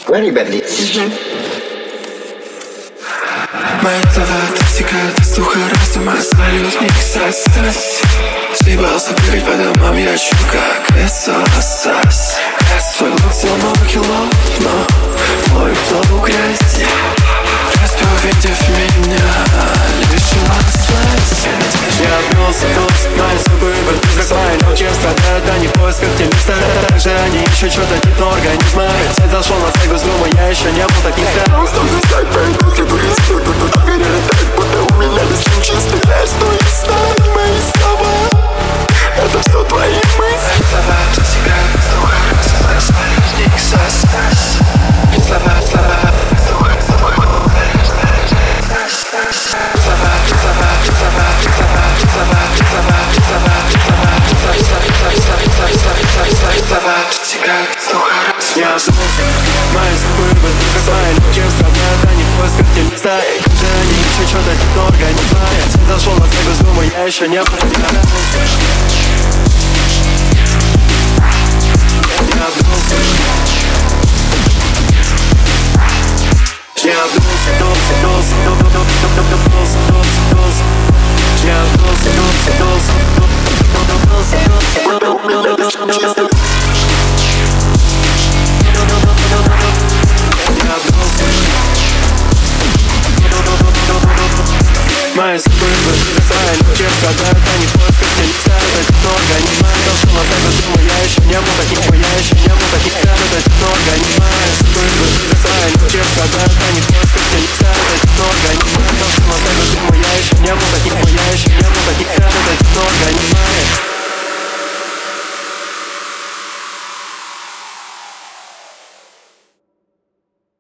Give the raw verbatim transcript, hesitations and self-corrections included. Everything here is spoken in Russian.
Very badly. Мои слова достигают слуха разума, свалю в них сосать. Съебался бегать по домам, я чую, как весо лосось. Свой лук взял много килов, но мой флоу грязь. Просто увидев меня, лишила слазь. Я обмелся, толст, мои зубы выбрались, как мои ночи страдают, а не в поисках телеста. Также они ищут что-то не то организма. Цвет зашел на стегу с грума, я еще не был так низко. Просто достать пойду, тебе респект, будто перелетать, будто у меня листом чистый лес. Но и знай мои слова, это все твои мысли. Слова достигают слуха разума, свалю в них сосать. Слова, слова, слуха, слова, слова, слова, слова, слова, слова, слова, слова, слова достигают слуха разума. Я ошибался, мои зубы выбрались, как мои ночи страдают, а не в поисках телеста. Же они ищут что-то не то организма. Цвет зашел на стегу с грума, я еще не был. Я обнулся, я обнулся, долся, долся, долся, долся, долся. Я обнулся, долся, долся, долся, долся, долся.